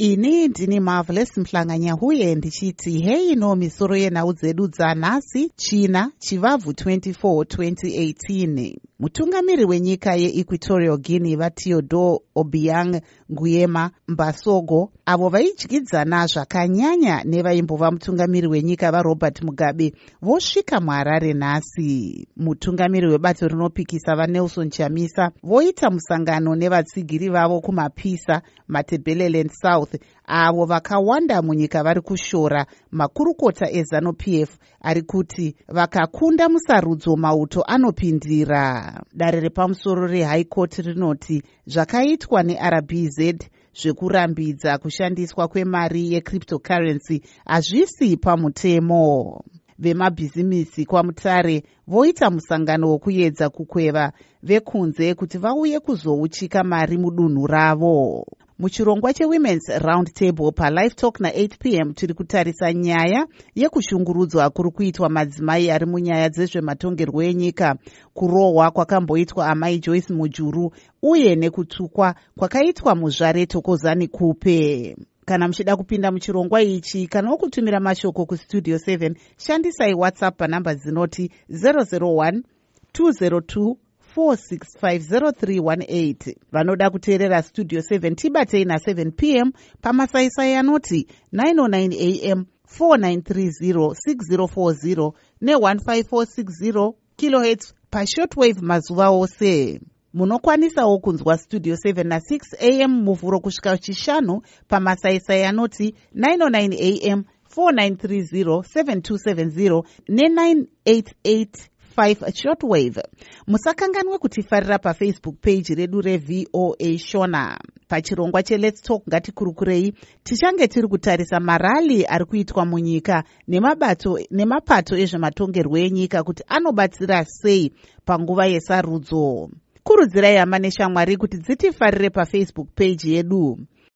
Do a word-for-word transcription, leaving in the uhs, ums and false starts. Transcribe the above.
Ini ndini Marvelous Mhlanganyahuye ndichiti hei no misoro yenhau dzedu dzanhasi China chivabvu twenty-four twenty eighteen. Mutungamiri wenyika yeEquatorial Guinea vaTeodore Obiang Nguema Mbasogo avo vaidyidzana zvakanyanya nevaimbova mutungamiri wenyika vaRobert Mugabe vosvika muHarare nhasi. Mutungamiri webato rinopikisa vaNelson Chamisa voita musangano nevatsigiri vavo kuMapisa, Matabeleland South avo vakawanda munyika vari kushora makurukota eZANU-P F ari kuti vakakunda musarudzo mauto anopindira. Dare repamusoro reHigh Court rinoti zvakaitwa neR B Z zvekurambidza kushandiswa kwemari yecryptocurrency hazvisi pamutemo. Vemabhizimisi kwaMutare voita musangano wokuedza kukweva vekunze kuti vauye kuzouchika mari mudunhu ravo. Muchirongwa cheWomen's Round Table paLive Talk na eight p m tiri kutarisa nyaya yekushungurudzwa kuri kuitwa madzimai ari munyaya dzezvematongerwo enyika, kurohwa kwakamboitwa amai Joyce Mujuru uye nekutukwa kwakaitwa muzvare Thokozani Kupe. Kana muchida kupinda muchirongwa ichi kana wokutumira mashoko kustudio seven, shandisai WhatsApp panhamba dzinoti zero zero one two zero two four six five zero three one eight. Vanoda kuteerera Studio seven tibatei na seven p m pamasaisai anoti nine oh nine a m four nine three zero six zero four zero ne one five four six zero kilohertz pashortwave mazuva ose. Munokwanisawo kunzwa Studio seven na six a m muvhuro kusvika chishanu pamasaisai anoti nine oh nine a m four nine three zero seven two seven zero ne nine eight eight five shortwave. Musakanganwe kutifarira paFacebook page redu reV O A Shona. Pachirongwa cheLet's Talk ngatikurukurei tichange tiri kutarisa marali ari kuitwa munyika nemabato nemapato ezvematongerwo enyika kuti anobatsira sei panguva yesarudzo. Kurudzirai hama neshamwari kuti dzitifarire paFacebook page yedu.